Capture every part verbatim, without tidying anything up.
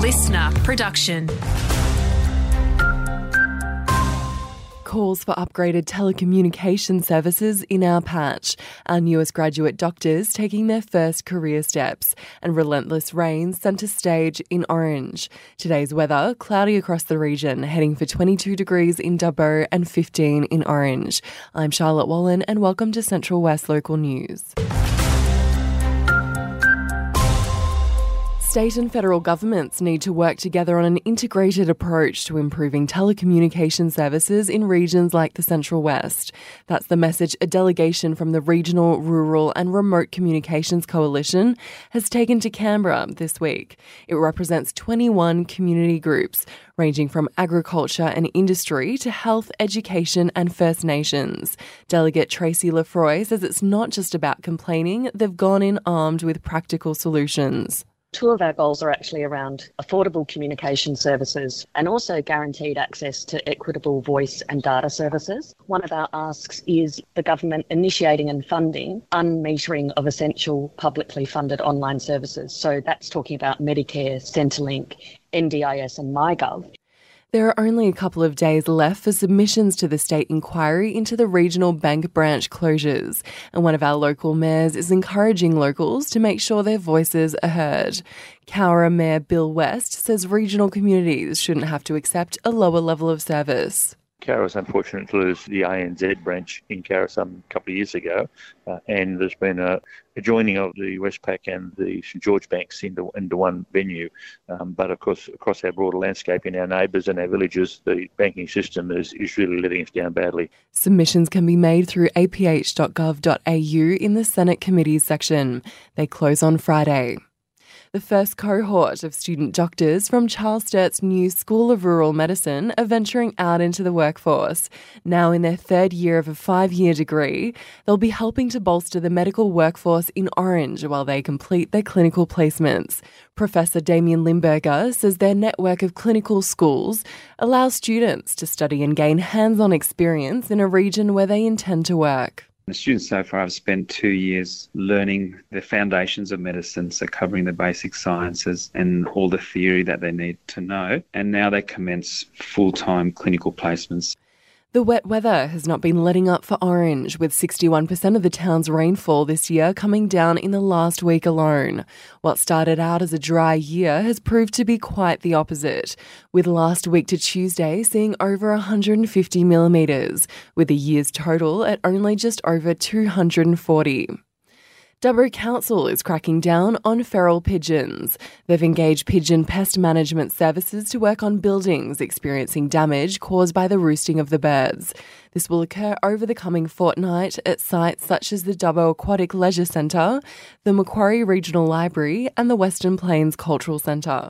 listener production. Calls for upgraded telecommunication services in our patch. Our newest graduate doctors taking their first career steps, and relentless rain centre stage in Orange. Today's weather, cloudy across the region, heading for twenty-two degrees in Dubbo and fifteen in Orange. I'm Charlotte Wallen and welcome to Central West Local News. State and federal governments need to work together on an integrated approach to improving telecommunication services in regions like the Central West. That's the message a delegation from the Regional, Rural and Remote Communications Coalition has taken to Canberra this week. It represents twenty-one community groups, ranging from agriculture and industry to health, education and First Nations. Delegate Tracy Lefroy says it's not just about complaining, they've gone in armed with practical solutions. Two of our goals are actually around affordable communication services and also guaranteed access to equitable voice and data services. One of our asks is the government initiating and funding unmetering of essential publicly funded online services. So that's talking about Medicare, Centrelink, N D I S and MyGov. There are only a couple of days left for submissions to the state inquiry into the regional bank branch closures, and one of our local mayors is encouraging locals to make sure their voices are heard. Cowra Mayor Bill West says regional communities shouldn't have to accept a lower level of service. Cowra was unfortunate to lose the A N Z branch in Cowra some couple of years ago, uh, and there's been a, a joining of the Westpac and the St George banks into, into one venue. Um, but of course, across our broader landscape in our neighbours and our villages, the banking system is, is really letting us down badly. Submissions can be made through a p h dot gov dot a u in the Senate Committees section. They close on Friday. The first cohort of student doctors from Charles Sturt's new School of Rural Medicine are venturing out into the workforce. Now in their third year of a five-year degree, they'll be helping to bolster the medical workforce in Orange while they complete their clinical placements. Professor Damien Limburger says their network of clinical schools allows students to study and gain hands-on experience in a region where they intend to work. The students so far have spent two years learning the foundations of medicine, so covering the basic sciences and all the theory that they need to know. And now they commence full-time clinical placements. The wet weather has not been letting up for Orange, with sixty-one percent of the town's rainfall this year coming down in the last week alone. What started out as a dry year has proved to be quite the opposite, with last week to Tuesday seeing over one hundred fifty millimetres, with the year's total at only just over two hundred forty. Dubbo Council is cracking down on feral pigeons. They've engaged pigeon pest management services to work on buildings experiencing damage caused by the roosting of the birds. This will occur over the coming fortnight at sites such as the Dubbo Aquatic Leisure Centre, the Macquarie Regional Library and the Western Plains Cultural Centre.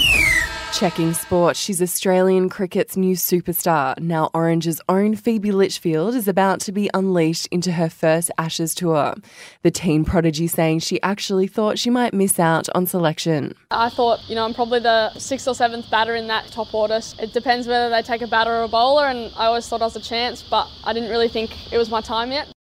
Checking sport, she's Australian cricket's new superstar. Now Orange's own Phoebe Litchfield is about to be unleashed into her first Ashes tour. The teen prodigy saying she actually thought she might miss out on selection. I thought, you know, I'm probably the sixth or seventh batter in that top order. It depends whether they take a batter or a bowler, and I always thought I was a chance, but I didn't really think it was my time yet.